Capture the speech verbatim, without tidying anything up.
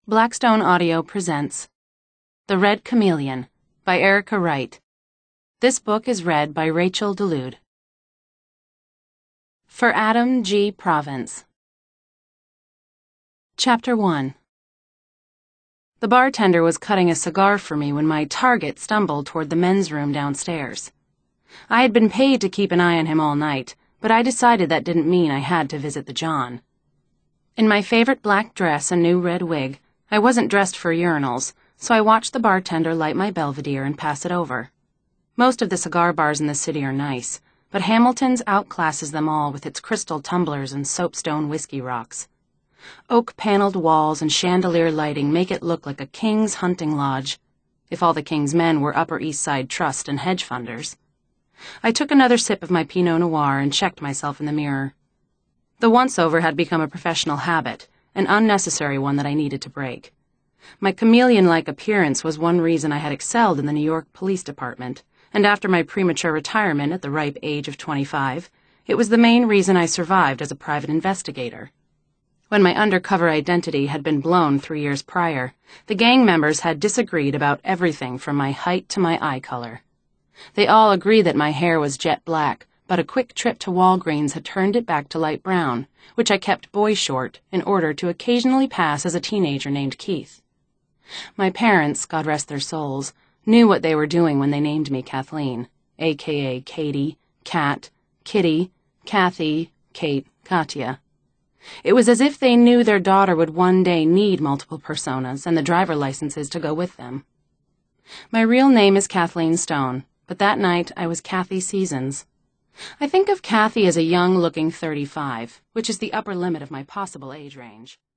Blackstone Audio presents The Red Chameleon by Erica Wright. This book is read by Rachel Delude. For Adam G. Province. Chapter one. The bartender was cutting a cigar for me when my target stumbled toward the men's room downstairs. I had been paid to keep an eye on him all night, but I decided that didn't mean I had to visit the John. In my favorite black dress and new red wig, I wasn't dressed for urinals, so I watched the bartender light my Belvedere and pass it over. Most of the cigar bars in the city are nice, but Hamilton's outclasses them all with its crystal tumblers and soapstone whiskey rocks. Oak-paneled walls and chandelier lighting make it look like a king's hunting lodge, if all the king's men were Upper East Side trust and hedge funders. I took another sip of my Pinot Noir and checked myself in the mirror. The once-over had become a professional habit, an unnecessary one that I needed to break. My chameleon-like appearance was one reason I had excelled in the New York Police Department, and after my premature retirement at the ripe age of twenty-five, it was the main reason I survived as a private investigator. When my undercover identity had been blown three years prior, the gang members had disagreed about everything from my height to my eye color. They all agreed that my hair was jet black, but a quick trip to Walgreens had turned it back to light brown, which I kept boy short in order to occasionally pass as a teenager named Keith. My parents, God rest their souls, knew what they were doing when they named me Kathleen, a k a. Katie, Kat, Kitty, Kathy, Kate, Katya. It was as if they knew their daughter would one day need multiple personas and the driver licenses to go with them. My real name is Kathleen Stone, but that night I was Kathy Seasons. I think of Kathy as a young-looking thirty-five, which is the upper limit of my possible age range.